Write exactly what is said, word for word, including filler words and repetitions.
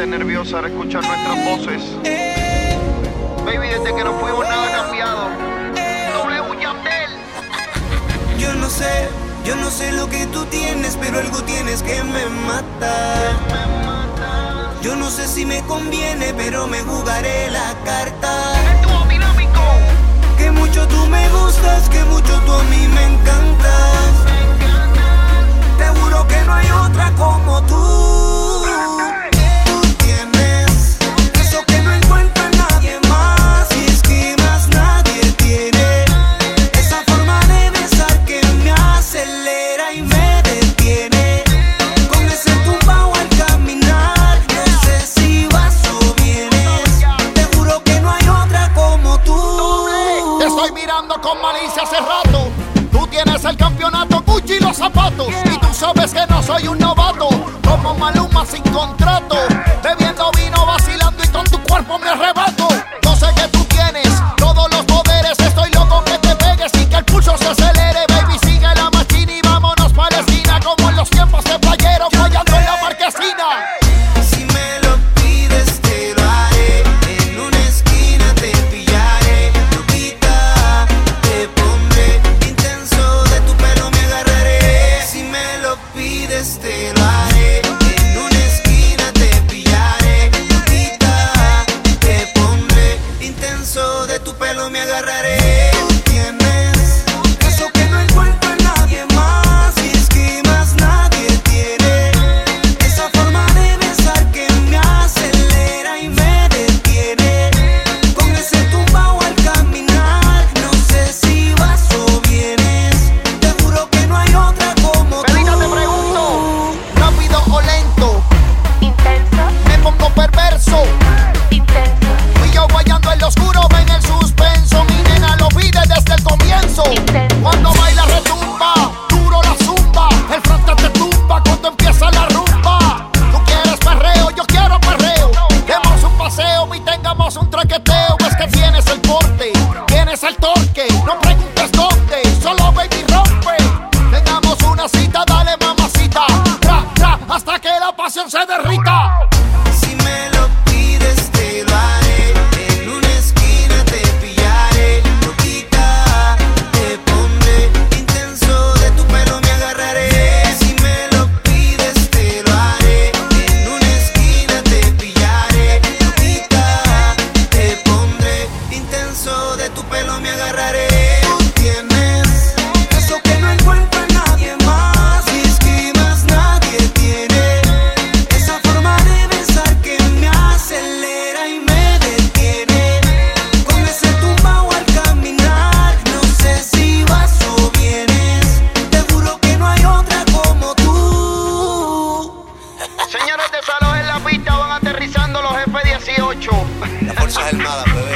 sientes nerviosa al escuchar nuestras voces. Baby, desde que nos fuimos nada ha cambiado. W Yandel. Yo no sé, yo no sé lo que tú tienes, pero algo tienes que me mata. Yo no sé si me conviene, pero me jugaré la carta. El dúo dinámico. Que mucho tú me gustas, que mucho tú a mí me encantas. Te juro que no hay otra como tú. Tú tienes eso que no encuentra nadie más. Y es que más nadie tiene esa forma de besar que me acelera y me detiene. Con ese tumbao al caminar, no sé si vas o vienes. Te juro que no hay otra como tú. Te estoy mirando con malicia hace rato. Tú tienes el campeonato, Gucci y los zapatos. Y tú sabes que no soy un novato, como Maluma sin contrato. Bebiendo vino, vacilando y con tu cuerpo me arrebato. Yo sé que tú tienes todos los poderes. Estoy loco que te pegues y que el pulso se acelere. Baby, sigue la machina y vámonos para la esquina, como en los tiempos de playero, fallando en la marquesina. Si me lo pides te lo haré. En una esquina te pillaré. Loquita, te pondré intenso. De tu pelo me agarraré. Si me lo pides te lo haré. En una esquina te pillaré. Loquita, te pondré intenso. De tu pelo me agarraré. Tú tienes eso que no encuentra nadie más. Y es que más nadie tiene esa forma de besar que me acelera y me detiene. Con ese tumbao al caminar, no sé si vas o vienes. Te juro que no hay otra como tú. Melina, te pregunto, ¿rápido o lento? Intenso, Me pongo perverso. intenso, Fui yo guayando en lo oscuro, ven el suspenso. Mi nena lo pide desde el comienzo. intenso. Cuando baila retumba, duro la zumba. El frente te tumba cuando empieza la rumba. Tú quieres perreo, yo quiero perreo. Demos un paseo y tengamos un traqueteo. Es que tienes el porte, tienes el torque. No preguntes dónde, solo baby rompe. Tengamos una cita, dale mamacita. Tra, tra, hasta que la pasión se derrita. Si me lo pides te lo haré. En una esquina te pillaré. Loquita, te pondré intenso. De tu pelo me agarraré. Si me lo pides te lo haré. En una esquina te pillaré. Loquita, te pondré intenso. De tu pelo me agarraré. Tú tienes eso que no encuentra nadie más. Y es que más nadie tiene esa forma de besar que me acelera y me detiene. Con ese tumbao al caminar, no sé si vas o vienes. Te juro que no hay otra como tú. Señores, desalojen la pista, van aterrizando los F dieciocho. Las Fuerzas Armadas, bebé.